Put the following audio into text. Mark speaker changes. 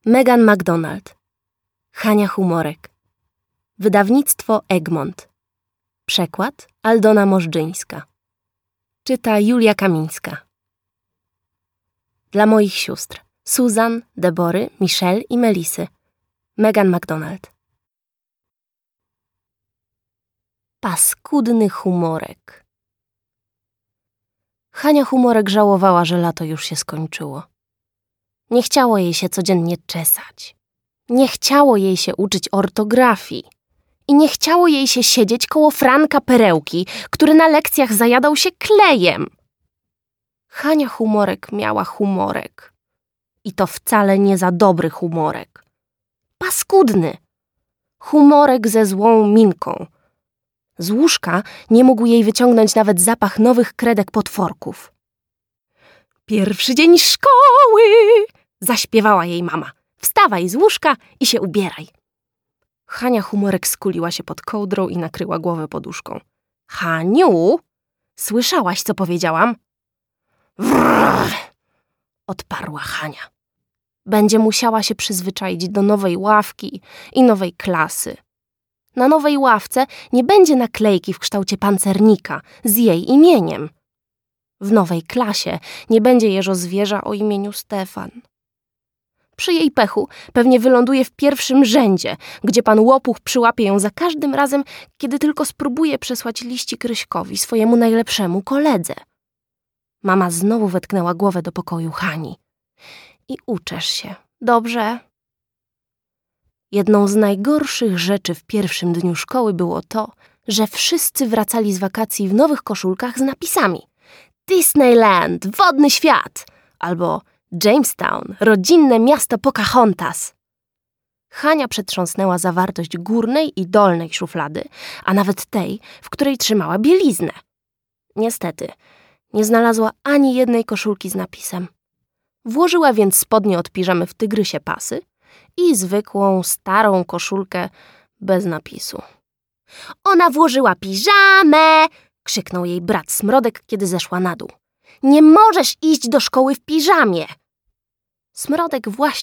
Speaker 1: Megan McDonald. Hania Humorek. Wydawnictwo Egmont. Przekład Aldona Możdżyńska. Czyta Julia Kamińska. Dla moich sióstr Susan, Debory, Michelle i Melisy. Megan McDonald. Paskudny humorek. Hania Humorek żałowała, że lato już się skończyło. Nie chciało jej się codziennie czesać. Nie chciało jej się uczyć ortografii. I nie chciało jej się siedzieć koło Franka Perełki, który na lekcjach zajadał się klejem. Hania Humorek miała humorek. I to wcale nie za dobry humorek. Paskudny. Humorek ze złą minką. Z łóżka nie mógł jej wyciągnąć nawet zapach nowych kredek potworków. Pierwszy dzień szkoły! Zaśpiewała jej mama. Wstawaj z łóżka i się ubieraj. Hania Humorek skuliła się pod kołdrą i nakryła głowę poduszką. Haniu, słyszałaś, co powiedziałam? Wrrr, odparła Hania. Będzie musiała się przyzwyczaić do nowej ławki i nowej klasy. Na nowej ławce nie będzie naklejki w kształcie pancernika z jej imieniem. W nowej klasie nie będzie jeżozwierza o imieniu Stefan. Przy jej pechu pewnie wyląduje w pierwszym rzędzie, gdzie pan Łopuch przyłapie ją za każdym razem, kiedy tylko spróbuje przesłać liścik Ryśkowi, swojemu najlepszemu koledze. Mama znowu wetknęła głowę do pokoju Hani. I uczesz się, dobrze? Jedną z najgorszych rzeczy w pierwszym dniu szkoły było to, że wszyscy wracali z wakacji w nowych koszulkach z napisami Disneyland, wodny świat albo Jamestown, rodzinne miasto Pocahontas. Hania przetrząsnęła zawartość górnej i dolnej szuflady, a nawet tej, w której trzymała bieliznę. Niestety, nie znalazła ani jednej koszulki z napisem. Włożyła więc spodnie od piżamy w tygrysie pasy i zwykłą, starą koszulkę bez napisu. Ona włożyła piżamę! Krzyknął jej brat Smrodek, kiedy zeszła na dół. Nie możesz iść do szkoły w piżamie! Smrodek właśnie